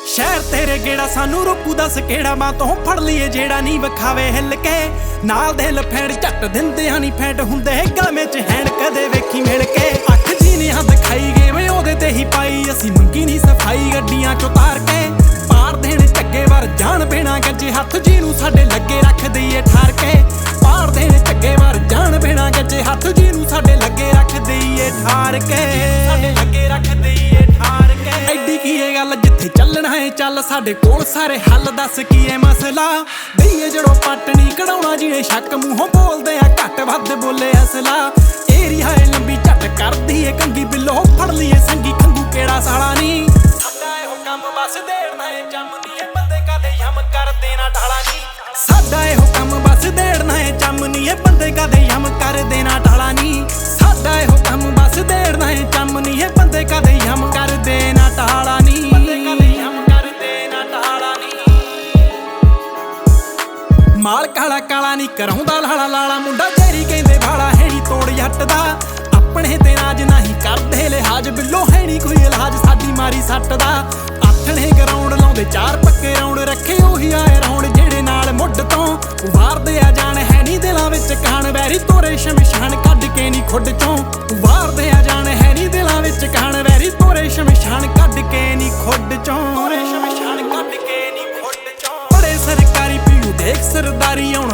शहर तेरे गेड़ा सानू रोकू दस केड़ा मां तो फड़ लीए जेड़ा नी विखावे हिल के नाल दे लफेड़ झट दिंदे नी फैंट हुंदे गलमे च हैंड कदे वेखी मिल के अख जी ने हद खाई गए वे ओदे ते ही पाई असी मंगी नी सफाई गड्डियां चो तार के पार देण चग्गे वार जान बिना गज्जे हथ जी नू साडे लगे रख दईए ठार के पार देण चग्गे वार जान बिना गज्जे हथ जी नू साडे लगे रख दईए ठार के साडे लगे रख दईए ठार के एडी की ये गल जिथे चलना है चल साडे कोल सारे हल दस की है मसला दईए जड़ो पट नी कढ़ाउणा जिने शक मूंहों बोलदे आ घट वध बोले असला एरिया है लंबी झट करदी है कंगी बिल्लो फड़ लीए संगी खंगू केड़ा साला नी साडा एहो कम बस देड़ना है चमनी है बंदे कदे यम कर देना ढाला नी साडा एहो कम बस देड़ना है चमनी है बंदे कदे यम कर देना ढाला नी साडा एहो कम बस देड़ना है चमनी है बंदे कदे यम कर देना ढाला नी बंदे कदे यम कर देना ढाला नी माल काला काला नी कराउंदा लाला लाला मुंडा तेरी कहंदे भाला है नी तोड़ जट दा अपने ते नाज नहीं करदे लिहाज बिल्लो है नी कोई इलाज साडी मारी सट दा आथणे ग्राउंड लाउंदे चार पक्के राउंड रखे ओही आए राउंड जेड़े नाल मुੱਢ ਤੋਂ वारदे आ जान है नी दिलां विच कान वैरी तोरे शमशान कढ के नी खुੱਡ ਚੋਂ वारदे आ जान है नी दिलां विच कान वैरी तोरे शमशान कढ के नी खुੱਡ ਚੋਂ तोरे शमशान कढ के नी खुੱਡ ਚੋਂ बड़े सरकारी पीऊ देख सरदारी